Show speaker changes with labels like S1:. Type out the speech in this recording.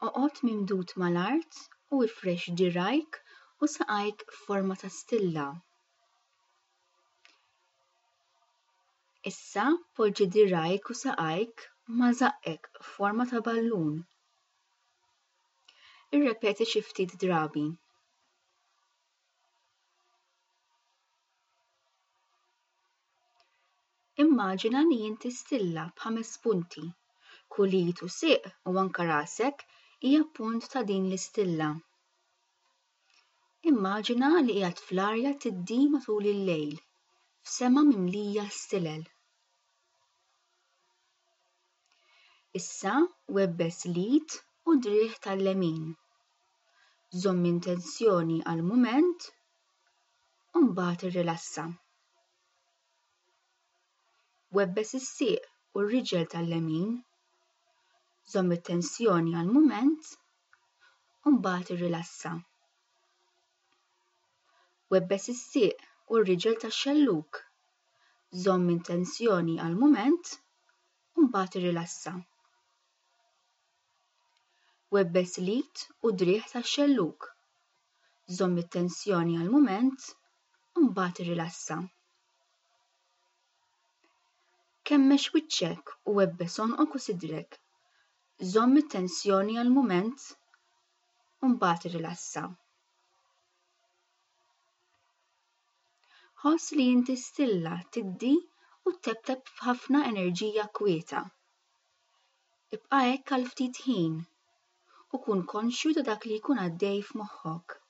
S1: Oqgħod mimdud mal-art u ifrex dirgħajk u saqajk f'forma ta' stilla. Issa poġġi dirgħajk u saqajk ma' żaqek f'forma ta' ballun. Irrepeti xi ftit drabi. Immaġina li inti stilla b'5 punti. Kull id u siq u anke rasek hija punt ta' din l-istilla. Immaġina li qiegħed fl-arja tiddi matul il-lejl, f'sema mimlija stilel. Issa webbes l-id u d-drieħ tal-lemin. Żomm intenzjoni għall-mument u mbagħad irrilassa. Webbes is-sieq u r-riġel tal-lemin. Żomm it-tensjoni għall-mument u mbagħad irrilassa. Webbes is-sieq u r-riġel tax-xelluk. Żomm intensjoni għall-mument u mbagħad irrilassa. Webbes l-id u d-drieħ tax-xelluk. Żomm it-tensjoni għall-mument u mbagħad irrilassa. Kemmex wiċċek u webbes onqok u sidrek. Żomm it-tensjoni għall-mument u mbagħad irrilassa. Ħoss li inti stilla tiddi u tebteb b'ħafna enerġija kwieta. Ibqa' hekk għal ftit ħin u kun konxju ta' dak li jkun għaddej f'moħħok.